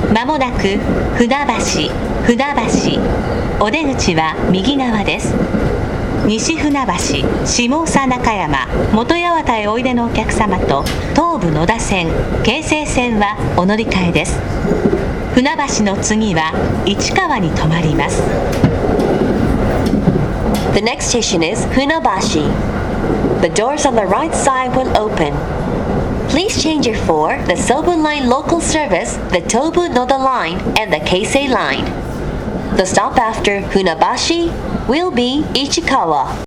まもなく船橋、お出口は右側です。西船橋、下総中山、元八幡へおいでのお客様と東武野田線、京成線はお乗り換えです。船橋の次は市川に停まります。 The next station is Funabashi. The doors on the right side will open. Please change your for the Sobu Line local service, the Tobu Noda Line, and the Keisei Line. The stop after Funabashi will be Ichikawa.